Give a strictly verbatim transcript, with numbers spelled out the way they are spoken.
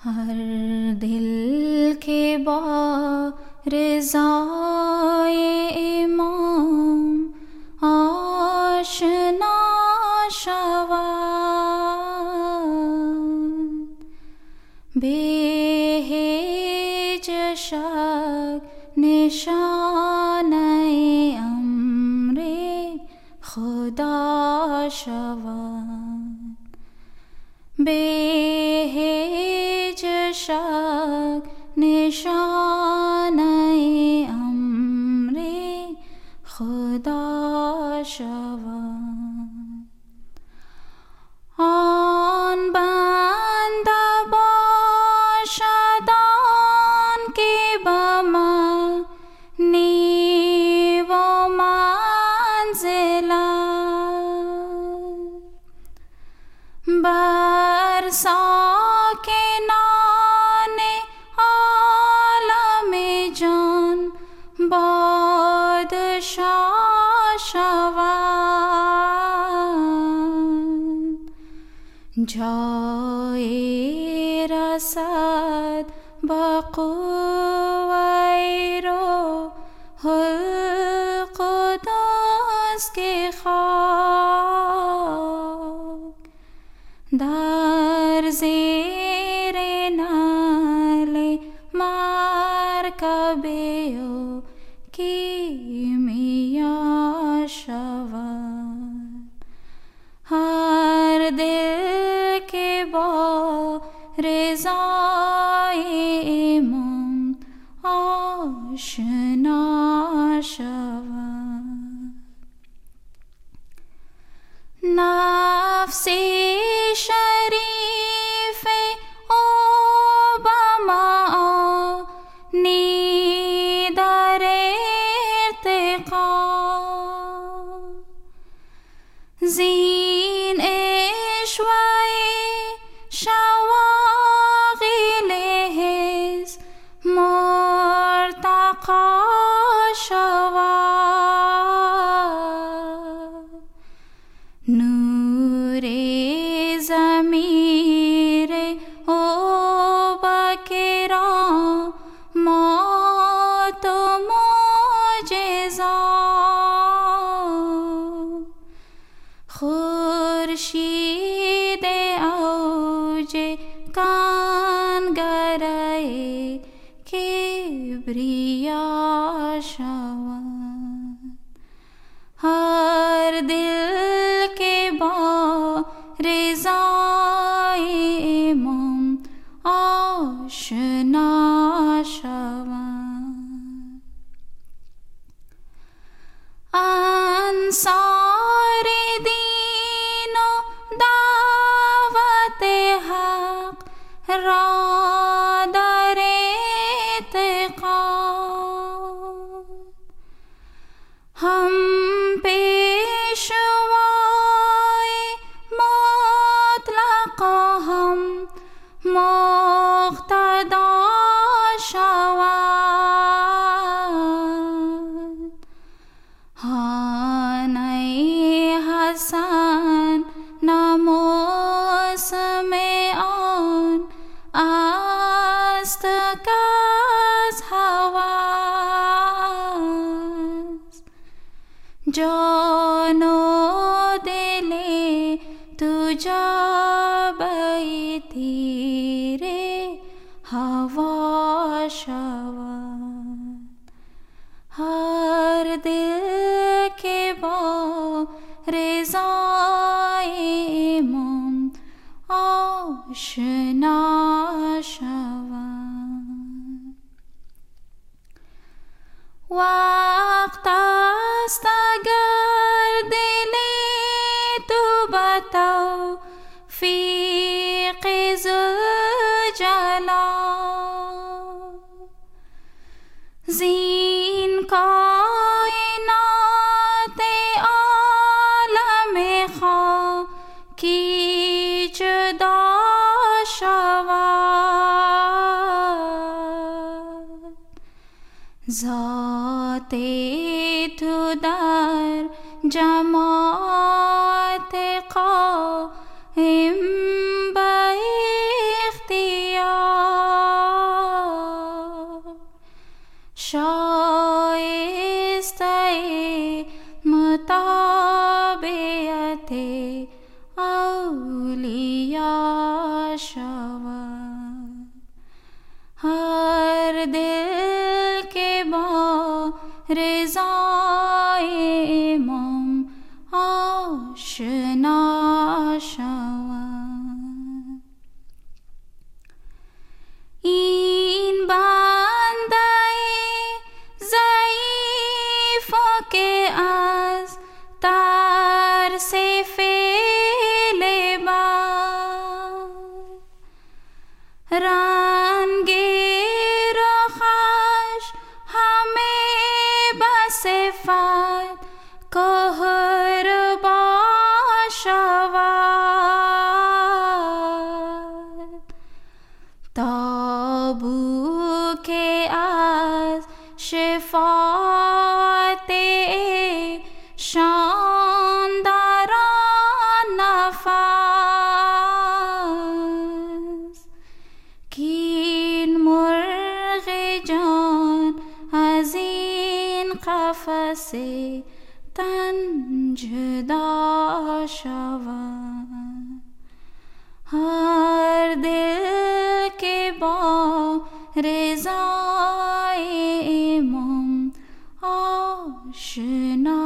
हर दिल के बारिज़ाए इमाम आशना शवाद बेहिज शक निशाने अम्रे खुदा शवाद बेहिज शक निशाने अम्रे खुदा शवाद आन बंदा बाशदान के बमा नीवो मंजिला बरसा के नाने आलमे जान बादशाह शवाद जाए रसद बक़ुवैरो हुल क़ुदस के खाक दर ज़ेरे नाले मरकबेओ की मिया शवाद हर दिल के बारिज़ाए इमाम आशना शवाद नफ्से शरीफ़े ओबामा नीदरे इर्तिक़ा ज़ीन इश्वाए शवाग़िले हिज़ मुर्तक़ा शवाद नूरे ज़मीरे ओ बकेरा मौत मोजेज़ा खुर्शीदे औजे कान गराए किब्रिया शवाद हर दिल के बारिज़ाए इमाम आशना शवाद अंसारे दीनो दावते हक रादरे इत्तिक़ा हम पेशवाए मुतलक़ा हम मुक़्तदा शवाद हाने हसन नमोसमे आन अस्तकस हवास जानो दिले तुझा बैती रे हवा शवाद हर दिल के बारिज़ाए इमाम आशना शवाद वक्त است अगर दिले तो बताओ फ़ीक़ ज़ुलजलाल ज़ीन कायनाते आलमे खाकी जुदा शवाद ज़ाते तू दर जमाते क़ाइम बइख्तियार شود. هر دل که با رضای امام آشنا شود. این بنده ضعیف که از ترس فعل بد رنگ رخش همه بصفت کهربا شود. تابو که از شفاعت شان در آن نفس کین مرغ جان از این قفس تن جدا شود. هر دل که با رضای امام آشنا